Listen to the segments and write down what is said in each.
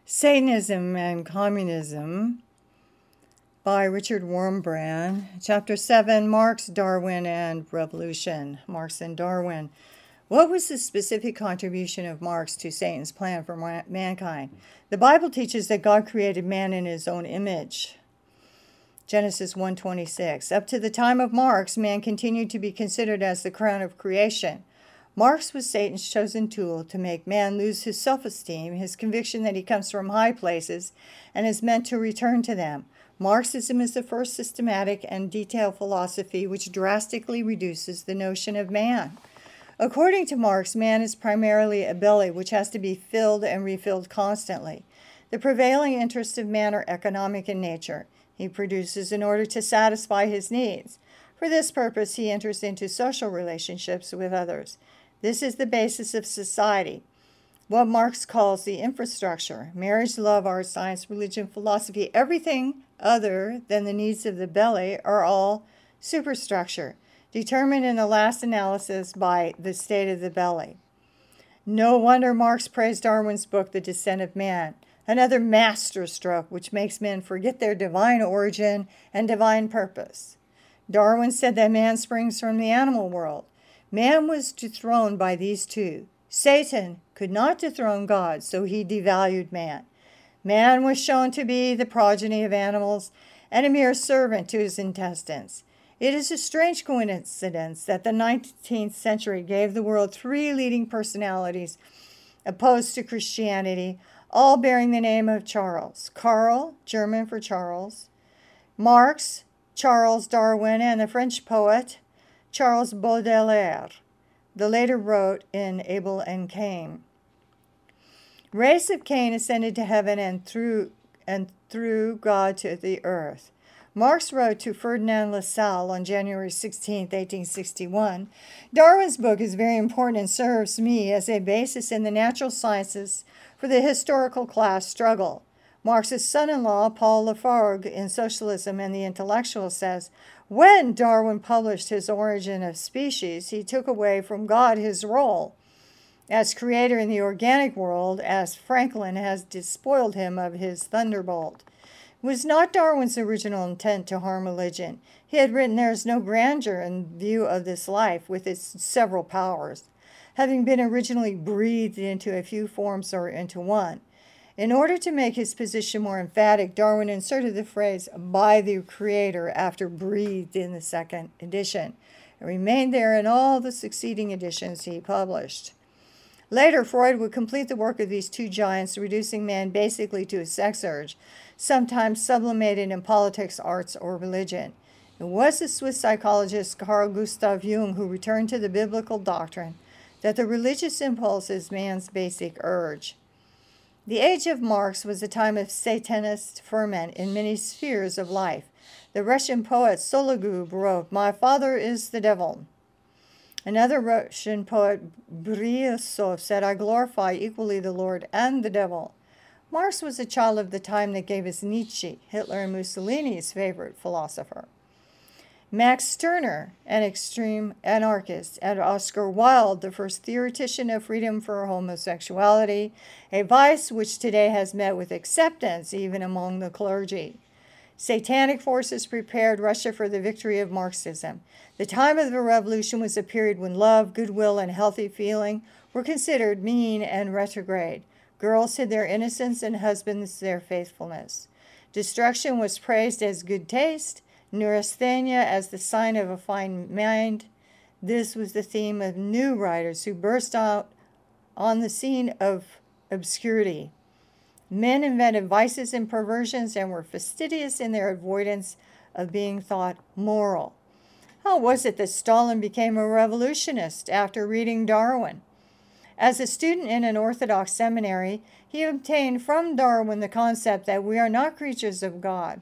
Satanism and Communism by Richard Wurmbrand. Chapter 7, Marx, Darwin, and Revolution. Marx and Darwin. What was the specific contribution of Marx to Satan's plan for mankind? The Bible teaches that God created man in his own image. Genesis 1:26. Up to the time of Marx, man continued to be considered as the crown of creation. Marx was Satan's chosen tool to make man lose his self-esteem, his conviction that he comes from high places and is meant to return to them. Marxism is the first systematic and detailed philosophy which drastically reduces the notion of man. According to Marx, man is primarily a belly which has to be filled and refilled constantly. The prevailing interests of man are economic in nature. He produces in order to satisfy his needs. For this purpose, he enters into social relationships with others. This is the basis of society, what Marx calls the infrastructure: marriage, love, art, science, religion, philosophy. Everything other than the needs of the belly are all superstructure, determined in the last analysis by the state of the belly. No wonder Marx praised Darwin's book, The Descent of Man, another masterstroke which makes men forget their divine origin and divine purpose. Darwin said that man springs from the animal world. Man was dethroned by these two. Satan could not dethrone God, so he devalued man. Man was shown to be the progeny of animals and a mere servant to his intestines. It is a strange coincidence that the 19th century gave the world three leading personalities opposed to Christianity, all bearing the name of Charles. Karl, German for Charles; Marx, Charles Darwin; and the French poet Charles Baudelaire. The later wrote in Abel and Cain. Race of Cain ascended to heaven and through God to the earth. Marx wrote to Ferdinand Lassalle on January 16, 1861, Darwin's book is very important and serves me as a basis in the natural sciences for the historical class struggle. Marx's son-in-law, Paul Lafargue, in Socialism and the Intellectual, says, when Darwin published his Origin of Species, he took away from God his role as creator in the organic world, as Franklin has despoiled him of his thunderbolt. It was not Darwin's original intent to harm religion. He had written, there is no grandeur in view of this life with its several powers, having been originally breathed into a few forms or into one. In order to make his position more emphatic, Darwin inserted the phrase, by the Creator, after breathed in the second edition. It remained there in all the succeeding editions he published. Later, Freud would complete the work of these two giants, reducing man basically to a sex urge, sometimes sublimated in politics, arts, or religion. It was the Swiss psychologist Carl Gustav Jung who returned to the biblical doctrine that the religious impulse is man's basic urge. The age of Marx was a time of Satanist ferment in many spheres of life. The Russian poet Sologub wrote, my father is the devil. Another Russian poet, Bryansov, said, I glorify equally the Lord and the devil. Marx was a child of the time that gave us Nietzsche, Hitler and Mussolini's favorite philosopher. Max Stirner, an extreme anarchist, and Oscar Wilde, the first theoretician of freedom for homosexuality, a vice which today has met with acceptance even among the clergy. Satanic forces prepared Russia for the victory of Marxism. The time of the revolution was a period when love, goodwill, and healthy feeling were considered mean and retrograde. Girls hid their innocence and husbands their faithfulness. Destruction was praised as good taste, neurasthenia as the sign of a fine mind. This was the theme of new writers who burst out on the scene of obscurity. Men invented vices and perversions and were fastidious in their avoidance of being thought moral. How was it that Stalin became a revolutionist after reading Darwin? As a student in an Orthodox seminary, he obtained from Darwin the concept that we are not creatures of God,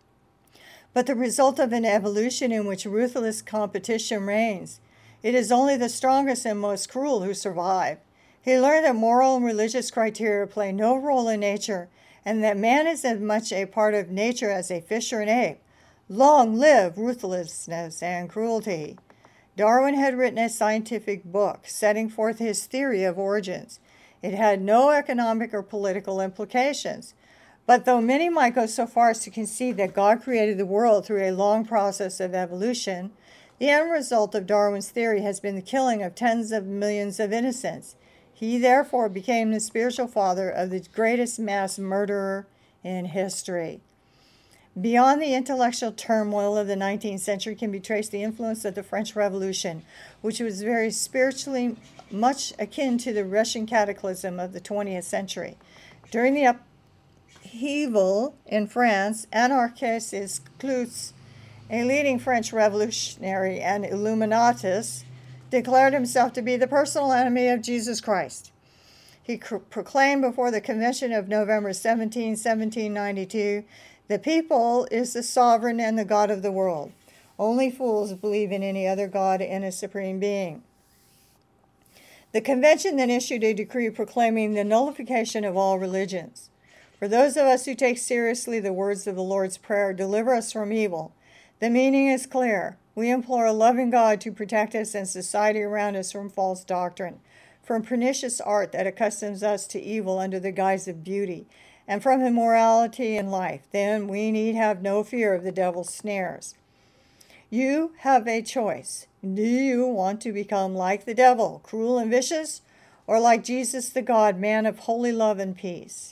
but the result of an evolution in which ruthless competition reigns. It is only the strongest and most cruel who survive. He learned that moral and religious criteria play no role in nature, and that man is as much a part of nature as a fish or an ape. Long live ruthlessness and cruelty. Darwin had written a scientific book setting forth his theory of origins. It had no economic or political implications. But though many might go so far as to concede that God created the world through a long process of evolution, the end result of Darwin's theory has been the killing of tens of millions of innocents. He therefore became the spiritual father of the greatest mass murderer in history. Beyond the intellectual turmoil of the 19th century can be traced the influence of the French Revolution, which was very spiritually much akin to the Russian cataclysm of the 20th century. During the upheaval in France, Anarchis Cloutier, a leading French revolutionary and Illuminatus, declared himself to be the personal enemy of Jesus Christ. He proclaimed before the Convention of November 17, 1792, "The people is the sovereign and the God of the world. Only fools believe in any other God and a supreme being." The convention then issued a decree proclaiming the nullification of all religions. For those of us who take seriously the words of the Lord's Prayer, "Deliver us from evil," the meaning is clear. We implore a loving God to protect us and society around us from false doctrine, from pernicious art that accustoms us to evil under the guise of beauty, and from immorality in life. Then we need have no fear of the devil's snares. You have a choice. Do you want to become like the devil, cruel and vicious, or like Jesus the God, man of holy love and peace?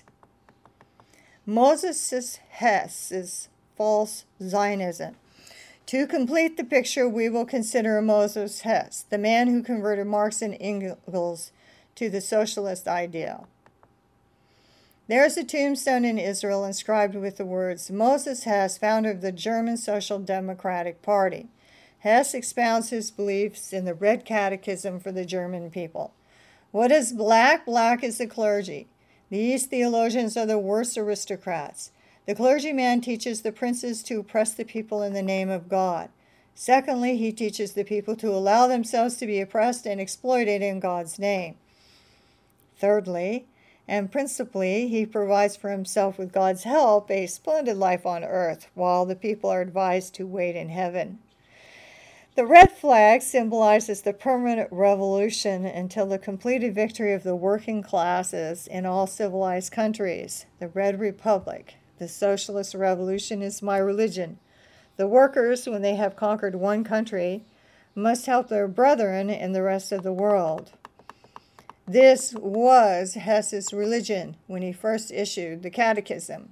Moses Hess' false Zionism. To complete the picture, we will consider Moses Hess, the man who converted Marx and Engels to the socialist ideal. There is a tombstone in Israel inscribed with the words, "Moses Hess, founder of the German Social Democratic Party." Hess expounds his beliefs in the Red Catechism for the German people. What is black? Black is the clergy. These theologians are the worst aristocrats. The clergyman teaches the princes to oppress the people in the name of God. Secondly, he teaches the people to allow themselves to be oppressed and exploited in God's name. Thirdly, and principally, he provides for himself with God's help a splendid life on earth, while the people are advised to wait in heaven. The red flag symbolizes the permanent revolution until the completed victory of the working classes in all civilized countries. The Red Republic. The socialist revolution is my religion. The workers, when they have conquered one country, must help their brethren in the rest of the world. This was Hess's religion when he first issued the Catechism.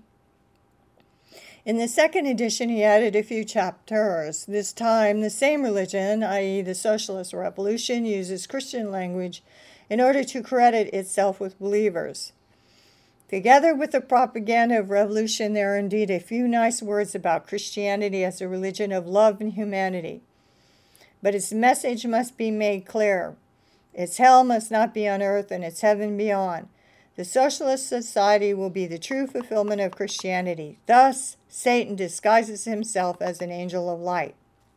In the second edition, he added a few chapters. This time, the same religion, i.e. the socialist revolution, uses Christian language in order to credit itself with believers. Together with the propaganda of revolution, there are indeed a few nice words about Christianity as a religion of love and humanity. But its message must be made clear. Its hell must not be on earth and its heaven beyond. The socialist society will be the true fulfillment of Christianity. Thus, Satan disguises himself as an angel of light.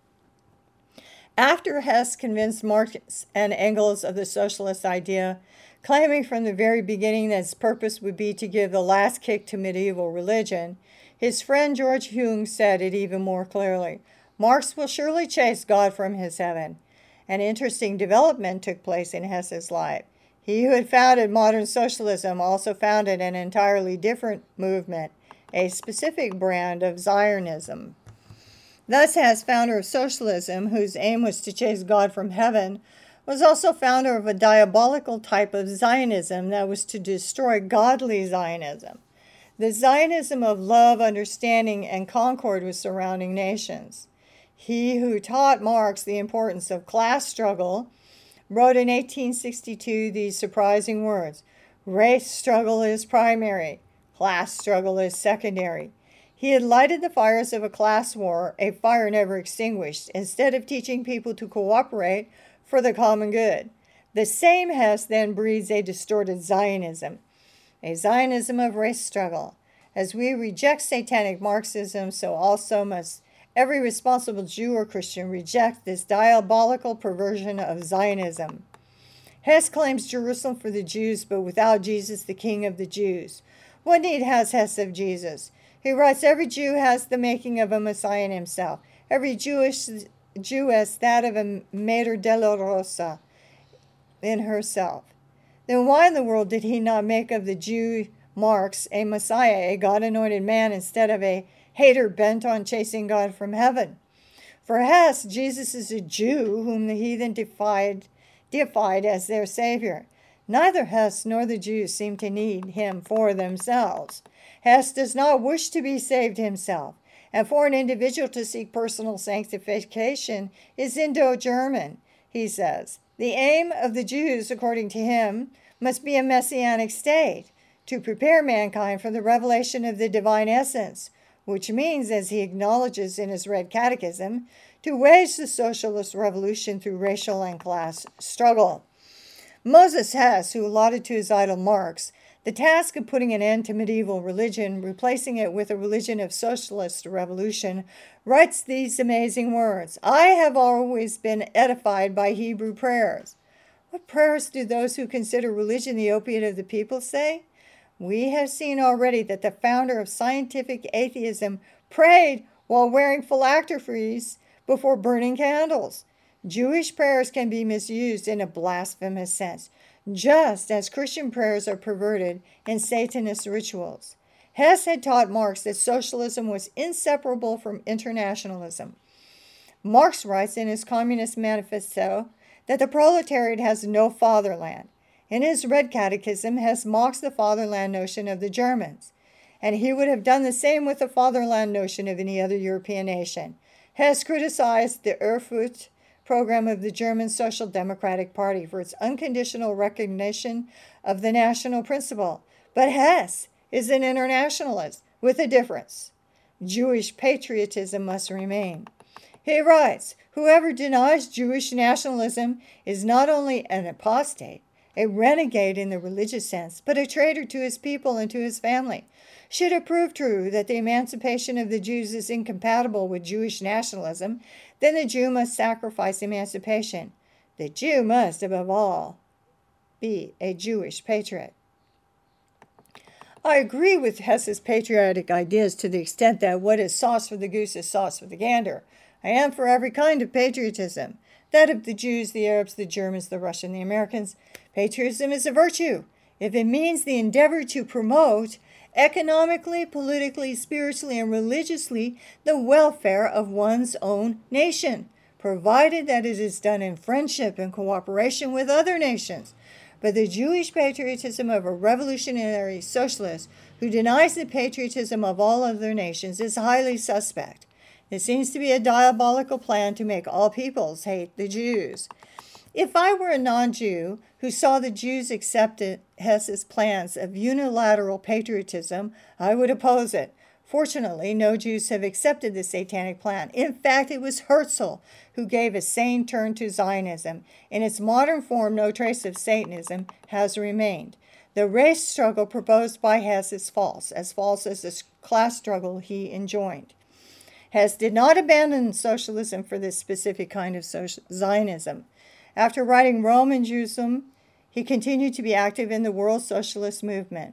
After Hess convinced Marx and Engels of the socialist idea, claiming from the very beginning that its purpose would be to give the last kick to medieval religion, his friend George Hume said it even more clearly. Marx will surely chase God from his heaven. An interesting development took place in Hess's life. He who had founded modern socialism also founded an entirely different movement, a specific brand of Zionism. Thus, Hess, founder of socialism, whose aim was to chase God from heaven, was also founder of a diabolical type of Zionism that was to destroy godly Zionism, the Zionism of love, understanding, and concord with surrounding nations. He who taught Marx the importance of class struggle wrote in 1862 these surprising words, "Race struggle is primary, class struggle is secondary." He had lighted the fires of a class war, a fire never extinguished, instead of teaching people to cooperate for the common good. The same Hess then breeds a distorted Zionism, a Zionism of race struggle. As we reject satanic Marxism, so also must every responsible Jew or Christian reject this diabolical perversion of Zionism. Hess claims Jerusalem for the Jews, but without Jesus, the King of the Jews. What need has Hess of Jesus? He writes, every Jew has the making of a Messiah in himself. Every Jewess that of a Mater Dolorosa in herself. Then why in the world did he not make of the Jew Marx a Messiah, a God-anointed man, instead of a hater bent on chasing God from heaven? For Hess, Jesus is a Jew whom the heathen deified as their Savior. Neither Hess nor the Jews seem to need him for themselves. Hess does not wish to be saved himself, and for an individual to seek personal sanctification is Indo-German, he says. The aim of the Jews, according to him, must be a messianic state, to prepare mankind for the revelation of the divine essence, which means, as he acknowledges in his Red Catechism, to wage the socialist revolution through racial and class struggle. Moses Hess, who allotted to his idol Marx the task of putting an end to medieval religion, replacing it with a religion of socialist revolution, writes these amazing words: I have always been edified by Hebrew prayers. What prayers do those who consider religion the opiate of the people say? We have seen already that the founder of scientific atheism prayed while wearing phylacteries before burning candles. Jewish prayers can be misused in a blasphemous sense, just as Christian prayers are perverted in Satanist rituals. Hess had taught Marx that socialism was inseparable from internationalism. Marx writes in his Communist Manifesto that the proletariat has no fatherland. In his Red Catechism, Hess mocks the fatherland notion of the Germans, and he would have done the same with the fatherland notion of any other European nation. Hess criticized the Erfurt program of the German Social Democratic Party for its unconditional recognition of the national principle. But Hess is an internationalist with a difference. Jewish patriotism must remain. He writes, whoever denies Jewish nationalism is not only an apostate, a renegade in the religious sense, but a traitor to his people and to his family. Should it prove true that the emancipation of the Jews is incompatible with Jewish nationalism, then the Jew must sacrifice emancipation. The Jew must, above all, be a Jewish patriot. I agree with Hess's patriotic ideas to the extent that what is sauce for the goose is sauce for the gander. I am for every kind of patriotism. That of the Jews, the Arabs, the Germans, the Russians, the Americans. Patriotism is a virtue if it means the endeavor to promote economically, politically, spiritually, and religiously the welfare of one's own nation, provided that it is done in friendship and cooperation with other nations. But the Jewish patriotism of a revolutionary socialist who denies the patriotism of all other nations is highly suspect. It seems to be a diabolical plan to make all peoples hate the Jews. If I were a non-Jew who saw the Jews accept Hess's plans of unilateral patriotism, I would oppose it. Fortunately, no Jews have accepted the satanic plan. In fact, it was Herzl who gave a sane turn to Zionism. In its modern form, no trace of Satanism has remained. The race struggle proposed by Hess is false as the class struggle he enjoined. Hess did not abandon socialism for this specific kind of Zionism. After writing Rome and Jerusalem, he continued to be active in the world socialist movement.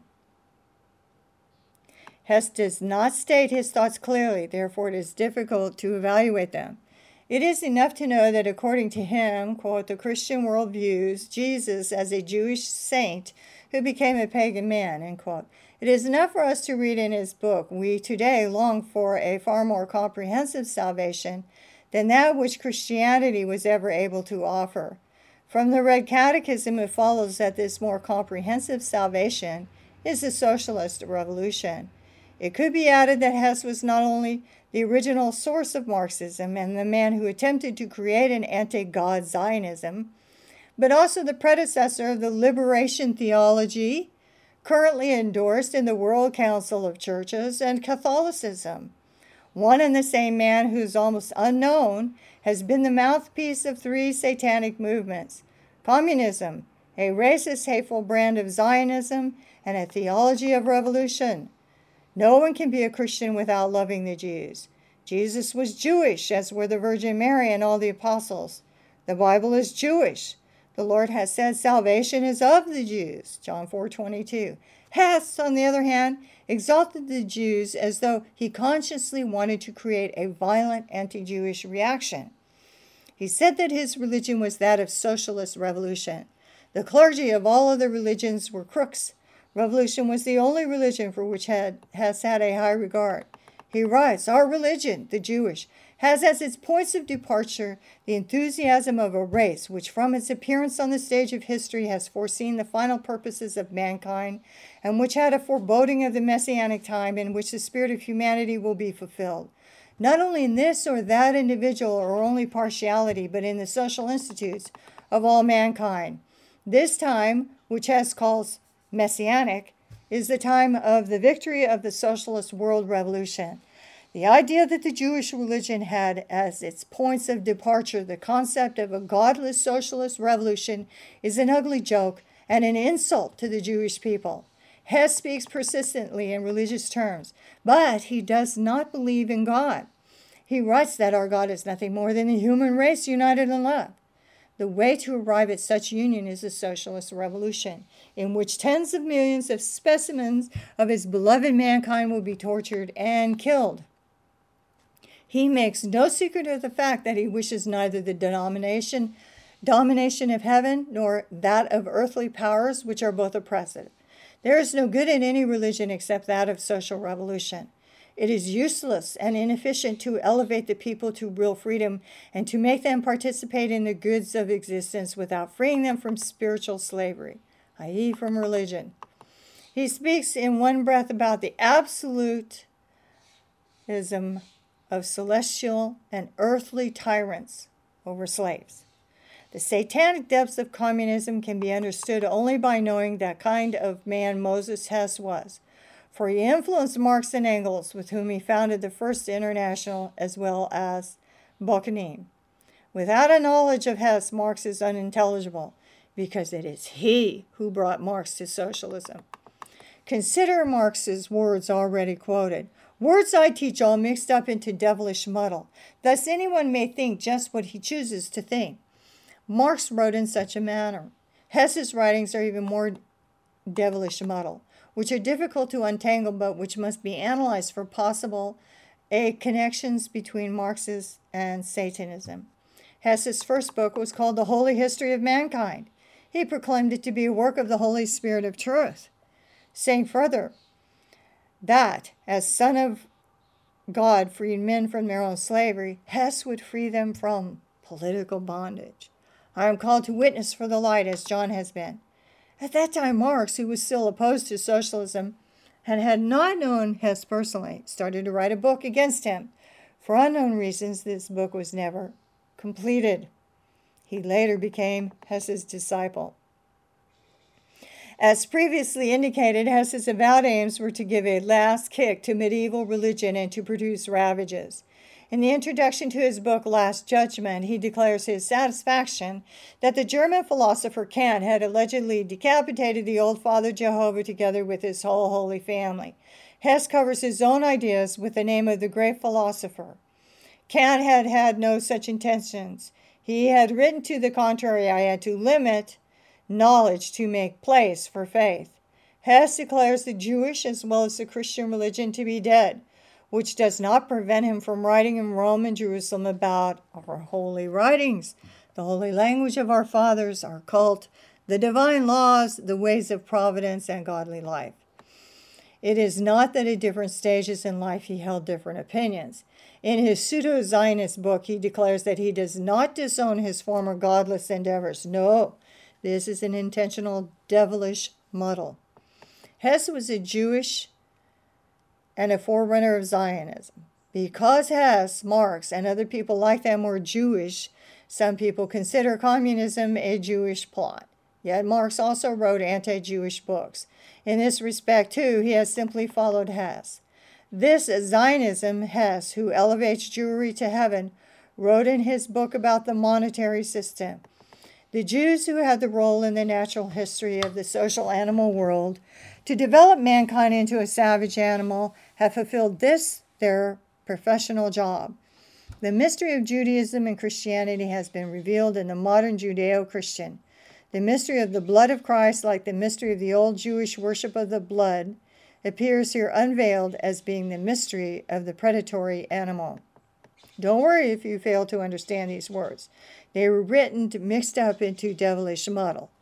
Hess does not state his thoughts clearly, therefore it is difficult to evaluate them. It is enough to know that according to him, quote, the Christian world views Jesus as a Jewish saint who became a pagan man, end quote. It is enough for us to read in his book, we today long for a far more comprehensive salvation than that which Christianity was ever able to offer. From the Red Catechism, it follows that this more comprehensive salvation is the socialist revolution. It could be added that Hess was not only the original source of Marxism and the man who attempted to create an anti-God Zionism, but also the predecessor of the liberation theology currently endorsed in the World Council of Churches and Catholicism. One and the same man who's almost unknown has been the mouthpiece of three satanic movements: communism, a racist, hateful brand of Zionism, and a theology of revolution. No one can be a Christian without loving the Jews. Jesus was Jewish, as were the Virgin Mary and all the apostles. The Bible is Jewish. The Lord has said salvation is of the Jews, John 4:22. Hess, on the other hand, exalted the Jews as though he consciously wanted to create a violent anti-Jewish reaction. He said that his religion was that of socialist revolution. The clergy of all other religions were crooks. Revolution was the only religion for which has had a high regard. He writes, "Our religion, the Jewish, has as its points of departure the enthusiasm of a race which from its appearance on the stage of history has foreseen the final purposes of mankind, and which had a foreboding of the messianic time in which the spirit of humanity will be fulfilled, not only in this or that individual or only partiality, but in the social institutes of all mankind. This time, which Hess calls messianic, is the time of the victory of the socialist world revolution." The idea that the Jewish religion had as its points of departure the concept of a godless socialist revolution is an ugly joke and an insult to the Jewish people. Hess speaks persistently in religious terms, but he does not believe in God. He writes that our God is nothing more than the human race united in love. The way to arrive at such union is a socialist revolution, in which tens of millions of specimens of his beloved mankind will be tortured and killed. He makes no secret of the fact that he wishes neither the domination of heaven nor that of earthly powers, which are both oppressive. There is no good in any religion except that of social revolution. It is useless and inefficient to elevate the people to real freedom and to make them participate in the goods of existence without freeing them from spiritual slavery, i.e., from religion. He speaks in one breath about the absolutism of celestial and earthly tyrants over slaves. The satanic depths of communism can be understood only by knowing that kind of man Moses Hess was, for he influenced Marx and Engels, with whom he founded the First International as well as Bakunin. Without a knowledge of Hess, Marx is unintelligible, because it is he who brought Marx to socialism. Consider Marx's words already quoted. "Words I teach all mixed up into devilish muddle. Thus anyone may think just what he chooses to think." Marx wrote in such a manner. Hess's writings are even more devilish muddle, which are difficult to untangle but which must be analyzed for possible connections between Marxism and Satanism. Hess's first book was called The Holy History of Mankind. He proclaimed it to be a work of the Holy Spirit of truth, saying further that, as Son of God freed men from their own slavery, Hess would free them from political bondage. "I am called to witness for the light, as John has been." At that time, Marx, who was still opposed to socialism and had not known Hess personally, started to write a book against him. For unknown reasons, this book was never completed. He later became Hess's disciple. As previously indicated, Hess's avowed aims were to give a last kick to medieval religion and to produce ravages. In the introduction to his book, Last Judgment, he declares his satisfaction that the German philosopher Kant had allegedly decapitated the old Father Jehovah together with his whole Holy Family. Hess covers his own ideas with the name of the great philosopher. Kant had had no such intentions. He had written to the contrary, "I had to limit knowledge to make place for faith." Hess declares the Jewish as well as the Christian religion to be dead, which does not prevent him from writing in Rome and Jerusalem about our holy writings, the holy language of our fathers, our cult, the divine laws, the ways of providence, and godly life. It is not that at different stages in life he held different opinions. In his pseudo-Zionist book, he declares that he does not disown his former godless endeavors. No, this is an intentional devilish muddle. Hess was a Jewish and a forerunner of Zionism. Because Hess, Marx, and other people like them were Jewish, some people consider communism a Jewish plot. Yet Marx also wrote anti-Jewish books. In this respect, too, he has simply followed Hess. This Zionism, Hess, who elevates Jewry to heaven, wrote in his book about the monetary system. The Jews who had the role in the natural history of the social animal world to develop mankind into a savage animal have fulfilled this, their professional job. The mystery of Judaism and Christianity has been revealed in the modern Judeo-Christian. The mystery of the blood of Christ, like the mystery of the old Jewish worship of the blood, appears here unveiled as being the mystery of the predatory animal. Don't worry if you fail to understand these words. They were written mixed up into devilish muddle.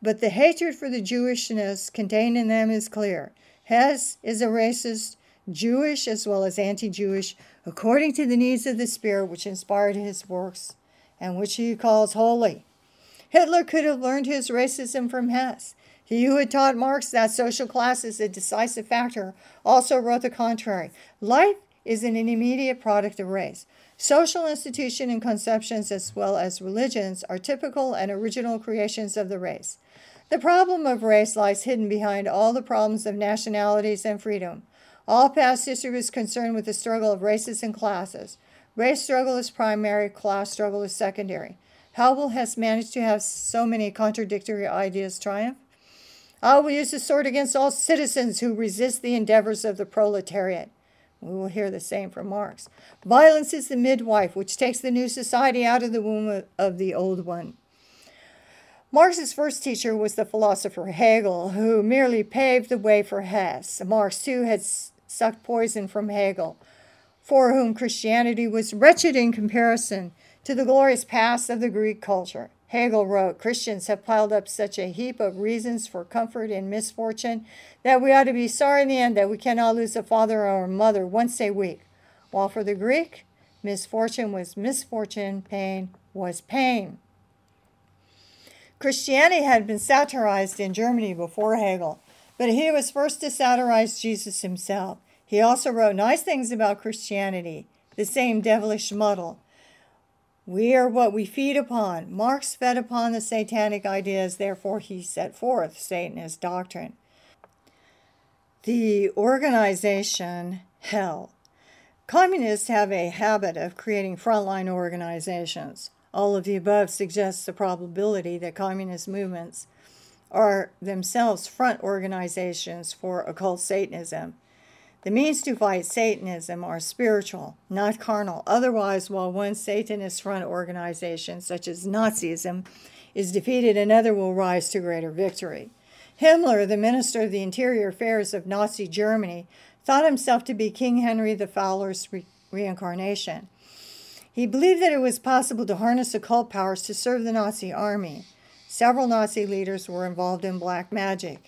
But the hatred for the Jewishness contained in them is clear. Hess is a racist, Jewish as well as anti-Jewish, according to the needs of the spirit which inspired his works and which he calls holy. Hitler could have learned his racism from Hess. He who had taught Marx that social class is a decisive factor also wrote the contrary. Life is an immediate product of race. Social institutions and conceptions as well as religions are typical and original creations of the race. The problem of race lies hidden behind all the problems of nationalities and freedom. All past history was concerned with the struggle of races and classes. Race struggle is primary, class struggle is secondary. How will Hess manage to have so many contradictory ideas triumph? I will use the sword against all citizens who resist the endeavors of the proletariat. We will hear the same from Marx. Violence is the midwife which takes the new society out of the womb of the old one. Marx's first teacher was the philosopher Hegel, who merely paved the way for Hess. Marx, too, had sucked poison from Hegel, for whom Christianity was wretched in comparison to the glorious past of the Greek culture. Hegel wrote, Christians have piled up such a heap of reasons for comfort in misfortune that we ought to be sorry in the end that we cannot lose a father or a mother once a week. While for the Greek, misfortune was misfortune, pain was pain. Christianity had been satirized in Germany before Hegel, but he was first to satirize Jesus himself. He also wrote nice things about Christianity, the same devilish muddle. We are what we feed upon. Marx fed upon the satanic ideas, therefore he set forth Satanist doctrine. The organization hell. Communists have a habit of creating frontline organizations. All of the above suggests the probability that communist movements are themselves front organizations for occult Satanism. The means to fight Satanism are spiritual, not carnal. Otherwise, while one Satanist front organization, such as Nazism, is defeated, another will rise to greater victory. Himmler, the Minister of the Interior Affairs of Nazi Germany, thought himself to be King Henry the Fowler's reincarnation. He believed that it was possible to harness occult powers to serve the Nazi army. Several Nazi leaders were involved in black magic.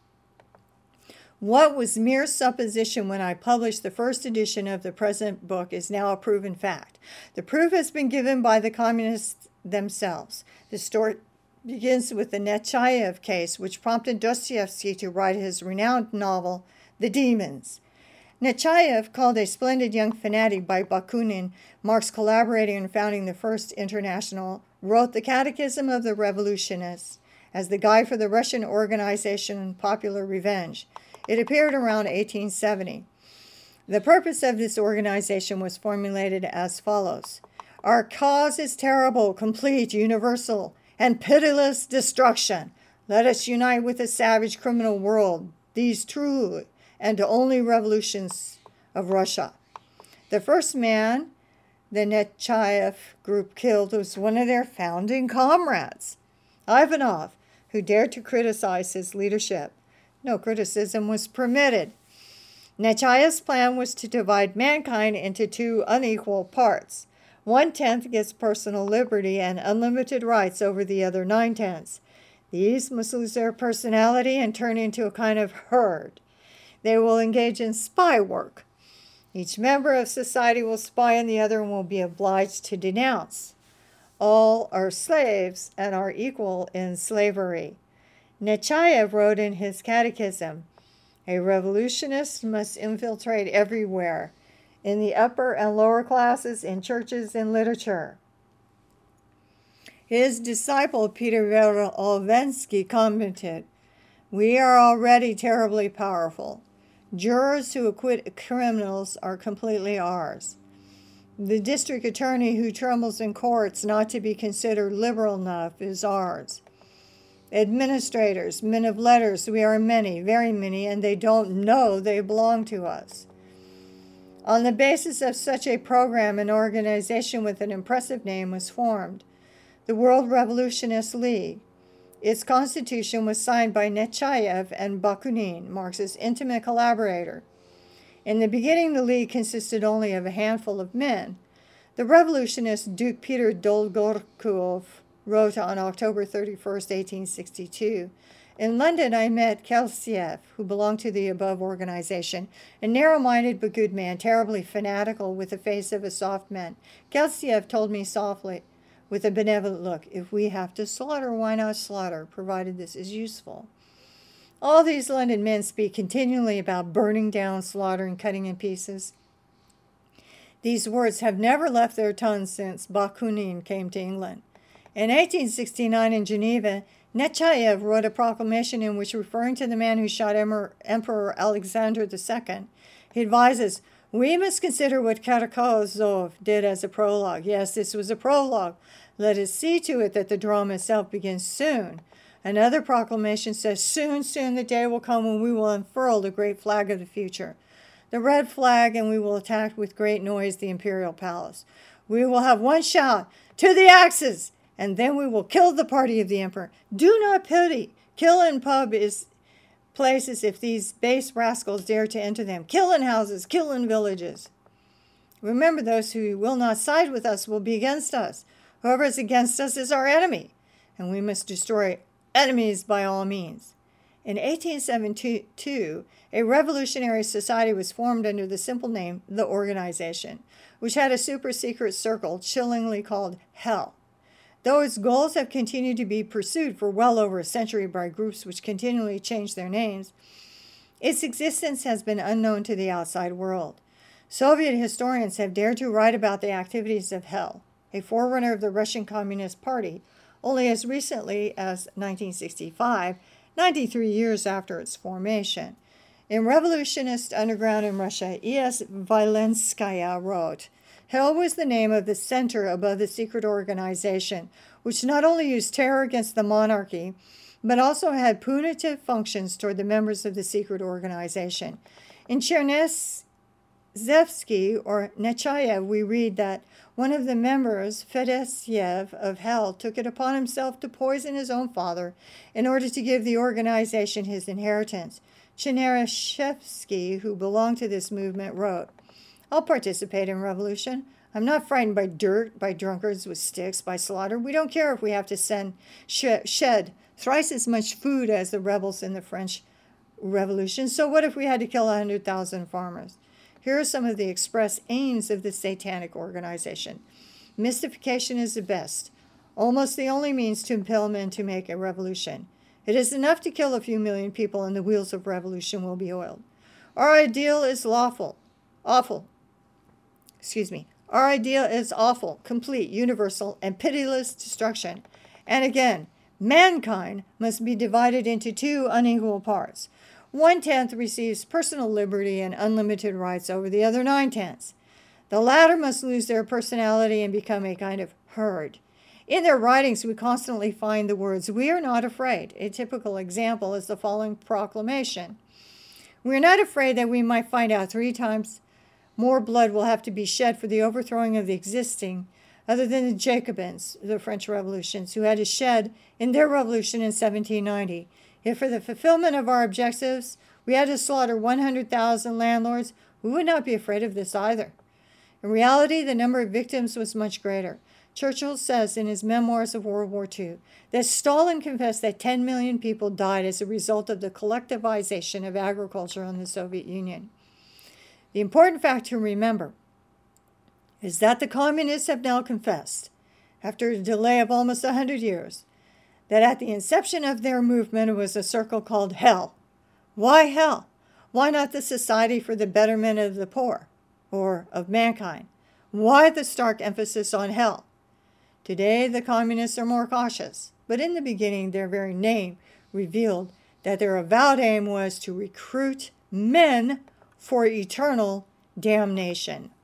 What was mere supposition when I published the first edition of the present book is now a proven fact. The proof has been given by the communists themselves. The story begins with the Nechayev case, which prompted Dostoevsky to write his renowned novel, The Demons. Nechayev, called a splendid young fanatic by Bakunin, Marx collaborating in founding the First International, wrote the Catechism of the Revolutionists as the guide for the Russian organization Popular Revenge. It appeared around 1870. The purpose of this organization was formulated as follows. Our cause is terrible, complete, universal, and pitiless destruction. Let us unite with the savage criminal world, these true and only revolutions of Russia. The first man the Nechayev group killed was one of their founding comrades, Ivanov, who dared to criticize his leadership. No criticism was permitted. Nechayev's plan was to divide mankind into two unequal parts. 1/10 gets personal liberty and unlimited rights over the other 9/10. These must lose their personality and turn into a kind of herd. They will engage in spy work. Each member of society will spy on the other and will be obliged to denounce. All are slaves and are equal in slavery. Nechayev wrote in his catechism, a revolutionist must infiltrate everywhere, in the upper and lower classes, in churches and literature. His disciple Peter Verovensky commented, we are already terribly powerful. Jurors who acquit criminals are completely ours. The district attorney who trembles in courts not to be considered liberal enough is ours. Administrators, men of letters, we are many, very many, and they don't know they belong to us. On the basis of such a program, an organization with an impressive name was formed, the World Revolutionist League. Its constitution was signed by Nechayev and Bakunin, Marx's intimate collaborator. In the beginning, the League consisted only of a handful of men. The revolutionist Duke Peter Dolgorukov wrote on October 31st, 1862. In London, I met Kelsiev, who belonged to the above organization, a narrow-minded but good man, terribly fanatical, with the face of a soft man. Kelsiev told me softly, with a benevolent look, if we have to slaughter, why not slaughter, provided this is useful. All these London men speak continually about burning down, slaughtering, cutting in pieces. These words have never left their tongues since Bakunin came to England. In 1869 in Geneva, Nechayev wrote a proclamation in which, referring to the man who shot Emperor Alexander II, he advises, we must consider what Karakazov did as a prologue. Yes, this was a prologue. Let us see to it that the drama itself begins soon. Another proclamation says, soon, soon the day will come when we will unfurl the great flag of the future, the red flag, and we will attack with great noise the imperial palace. We will have one shout, to the axes, and then we will kill the party of the emperor. Do not pity. Kill in places if these base rascals dare to enter them. Kill in houses, kill in villages. Remember, those who will not side with us will be against us. Whoever is against us is our enemy, and we must destroy enemies by all means. In 1872, a revolutionary society was formed under the simple name, the Organization, which had a super-secret circle chillingly called Hell. Though its goals have continued to be pursued for well over a century by groups which continually change their names, its existence has been unknown to the outside world. Soviet historians have dared to write about the activities of Hell, a forerunner of the Russian Communist Party, only as recently as 1965, 93 years after its formation. In Revolutionist Underground in Russia, E.S. Valenskaya wrote, Hell was the name of the center above the secret organization, which not only used terror against the monarchy, but also had punitive functions toward the members of the secret organization. In Chernysevsky or Nechayev, we read that one of the members, Fedosiev of Hell, took it upon himself to poison his own father in order to give the organization his inheritance. Chernyshevsky, who belonged to this movement, wrote, I'll participate in revolution. I'm not frightened by dirt, by drunkards with sticks, by slaughter. We don't care if we have to shed thrice as much food as the rebels in the French Revolution. So what if we had to kill 100,000 farmers? Here are some of the express aims of the satanic organization. Mystification is the best, almost the only means to impel men to make a revolution. It is enough to kill a few million people and the wheels of revolution will be oiled. Our ideal is Our idea is awful, complete, universal, and pitiless destruction. And again, mankind must be divided into two unequal parts. 1/10 receives personal liberty and unlimited rights over the other 9/10. The latter must lose their personality and become a kind of herd. In their writings, we constantly find the words, we are not afraid. A typical example is the following proclamation. We are not afraid that we might find out 3 times more blood will have to be shed for the overthrowing of the existing, other than the Jacobins, the French revolutions, who had to shed in their revolution in 1790. If for the fulfillment of our objectives we had to slaughter 100,000 landlords, we would not be afraid of this either. In reality, the number of victims was much greater. Churchill says in his memoirs of World War II that Stalin confessed that 10 million people died as a result of the collectivization of agriculture in the Soviet Union. The important fact to remember is that the communists have now confessed, after a delay of almost 100 years, that at the inception of their movement it was a circle called Hell. Why Hell? Why not the Society for the Betterment of the Poor, or of mankind? Why the stark emphasis on Hell? Today the communists are more cautious, but in the beginning their very name revealed that their avowed aim was to recruit men for eternal damnation.